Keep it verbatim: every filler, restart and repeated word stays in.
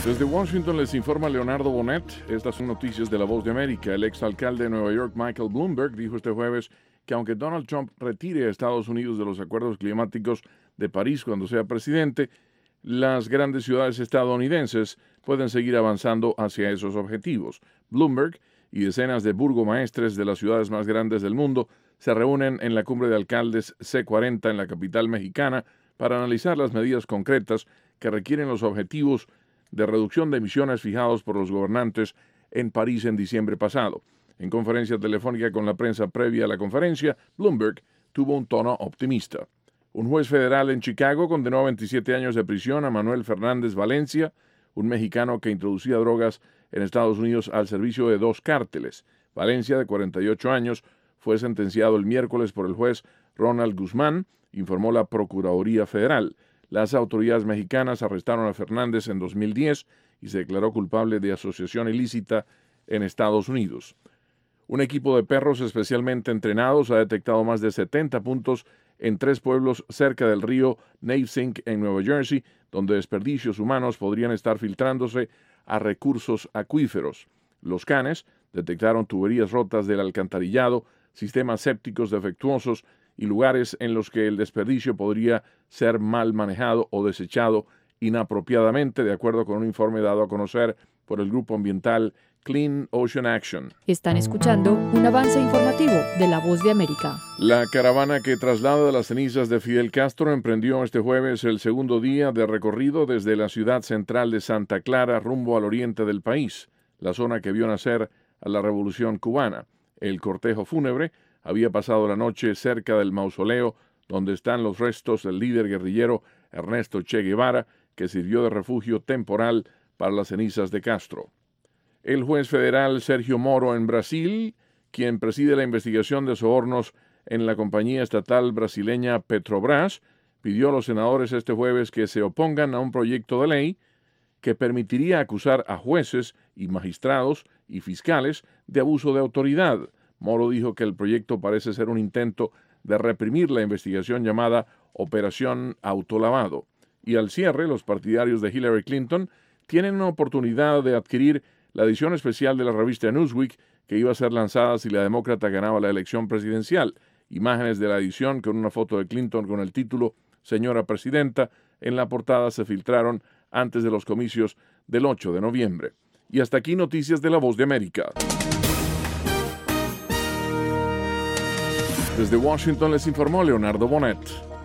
Desde Washington les informa Leonardo Bonet. Estas son noticias de La Voz de América. El exalcalde de Nueva York, Michael Bloomberg, dijo este jueves que aunque Donald Trump retire a Estados Unidos de los acuerdos climáticos de París cuando sea presidente, las grandes ciudades estadounidenses pueden seguir avanzando hacia esos objetivos. Bloomberg y decenas de burgomaestres de las ciudades más grandes del mundo se reúnen en la cumbre de alcaldes C cuarenta en la capital mexicana para analizar las medidas concretas que requieren los objetivos de reducción de emisiones fijados por los gobernantes en París en diciembre pasado. En conferencia telefónica con la prensa previa a la conferencia, Bloomberg tuvo un tono optimista. Un juez federal en Chicago condenó a veintisiete años de prisión a Manuel Fernández Valencia, un mexicano que introducía drogas en Estados Unidos al servicio de dos cárteles. Valencia, de cuarenta y ocho años, fue sentenciado el miércoles por el juez Ronald Guzmán, informó la Procuraduría Federal. Las autoridades mexicanas arrestaron a Fernández en dos mil diez y se declaró culpable de asociación ilícita en Estados Unidos. Un equipo de perros especialmente entrenados ha detectado más de setenta puntos en tres pueblos cerca del río Navesink en Nueva Jersey, donde desperdicios humanos podrían estar filtrándose a recursos acuíferos. Los canes detectaron tuberías rotas del alcantarillado, sistemas sépticos defectuosos y lugares en los que el desperdicio podría ser mal manejado o desechado inapropiadamente, de acuerdo con un informe dado a conocer por el grupo ambiental Clean Ocean Action. Están escuchando un avance informativo de La Voz de América. La caravana que traslada las cenizas de Fidel Castro emprendió este jueves el segundo día de recorrido desde la ciudad central de Santa Clara rumbo al oriente del país, la zona que vio nacer a la Revolución Cubana. El cortejo fúnebre había pasado la noche cerca del mausoleo donde están los restos del líder guerrillero Ernesto Che Guevara, que sirvió de refugio temporal para las cenizas de Castro. El juez federal Sergio Moro en Brasil, quien preside la investigación de sobornos en la compañía estatal brasileña Petrobras, pidió a los senadores este jueves que se opongan a un proyecto de ley que permitiría acusar a jueces y magistrados y fiscales de abuso de autoridad. Moro dijo que el proyecto parece ser un intento de reprimir la investigación llamada Operación Autolavado. Y al cierre, los partidarios de Hillary Clinton tienen una oportunidad de adquirir la edición especial de la revista Newsweek que iba a ser lanzada si la demócrata ganaba la elección presidencial. Imágenes de la edición con una foto de Clinton con el título Señora Presidenta en la portada se filtraron antes de los comicios del ocho de noviembre. Y hasta aquí noticias de La Voz de América. Desde Washington les informó Leonardo Bonet.